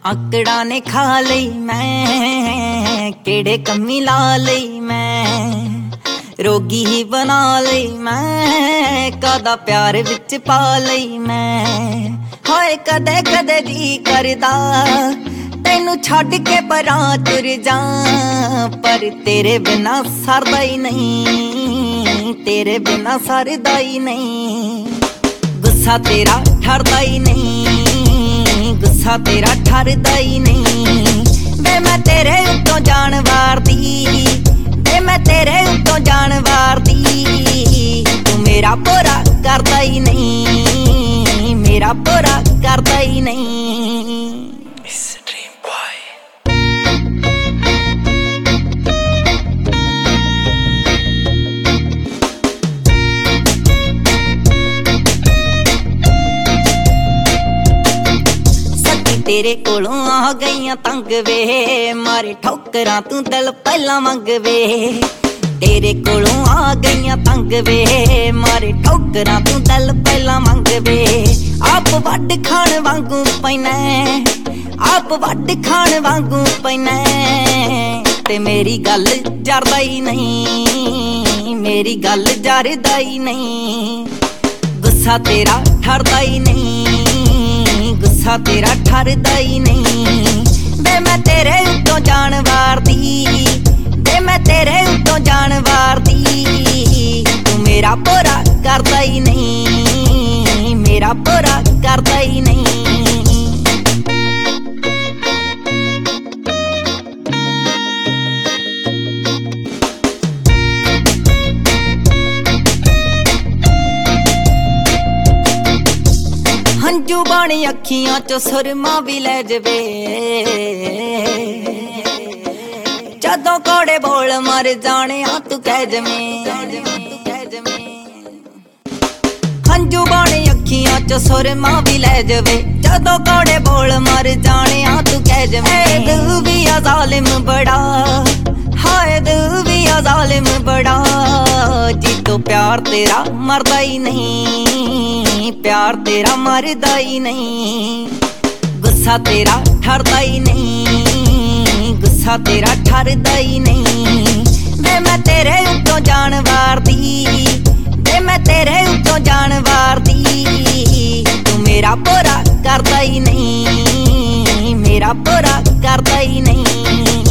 ਆਕੜਾਂ ਨੇ ਖਾ ਲਈ ਮੈਂ, ਕਿਹੜੇ ਕੰਮੀ ਲਾ ਲਈ ਮੈਂ, ਰੋਗੀ ਹੀ ਬਣਾ ਲਈ ਮੈਂ, ਕਾਦਾ ਪਿਆਰ ਵਿੱਚ ਪਾ ਲਈ ਮੈਂ। ਹਾਏ ਕਦੇ ਕਦੇ ਜੀ ਕਰਦਾ ਤੈਨੂੰ ਛੱਡ ਕੇ ਪਰਾਂ ਤੁਰ ਜਾ, ਪਰ ਤੇਰੇ ਬਿਨਾ ਸਰਦਾ ਹੀ ਨਹੀਂ, ਤੇਰੇ ਬਿਨਾ ਸਰਦਾ ਹੀ ਨਹੀਂ। ਗੁੱਸਾ ਤੇਰਾ ਠਰਦਾ ਹੀ ਨਹੀਂ, ਗੁੱਸਾ ਤੇਰਾ ਠਰਦਾ ਹੀ ਨਹੀਂ। ਵੇ ਮੈਂ ਤੇਰੇ ਉੱਤੋਂ ਜਾਣ ਵਾਰਦੀ, ਵੇ ਮੈਂ ਤੇਰੇ ਉੱਤੋਂ ਜਾਣ ਵਾਰਦੀ, ਤੂੰ ਮੇਰਾ ਪੂਰਾ ਕਰਦਾ ਹੀ ਨਹੀਂ, ਮੇਰਾ ਪੂਰਾ ਕਰਦਾ ਹੀ ਨਹੀਂ। तेरे कोलों आ गईयां तंग वे, मारे ठोकरां तू दिल पहला मंग वे। तेरे कोलों आ गईयां तंग वे, मारे ठोकरां तू दिल पहला मंग वे। आप वड्ड खाण वांगू पैना, आप वड्ड खाण वांगू पैना, ते मेरी गल जरदा ही नहीं, मेरी गल जरदा ही नहीं। गुस्सा तेरा ठरदा ही नहीं, गुस्सा तेरा ठरदा ही नहीं। वे मैं तेरे उत्तों जान वारदी, वे मैं तेरे उत्तों जान वारदी, तू मेरा पूरा करदा ही नहीं, मेरा पूरा करदा ही नहीं। हंजू बाणी अखियां चो सुरमा भी लै जवे, जदों कौड़े बोल मर जाने तू कह जमे। हंजू बाणी अखियां चो सुरमा भी लै जवे, जदों कौड़े बोल मर जाने तू कह जमे। दिल भी आ जालिम बड़ा, हाय दिल भी आ जालिम बड़ा, जी तो प्यार तेरा मरदा ही नहीं, प्यार तेरा मरदा ही नहीं। गुस्सा तेरा ठरदा ही नहीं, गुस्सा तेरा ठरदा ही नहीं। वे मैं तेरे उत्तों जान वारदी, वे मैं तेरे उत्तों जान वारदी, तू मेरा पूरा करदा ही नहीं, मेरा पूरा करदा ही नहीं।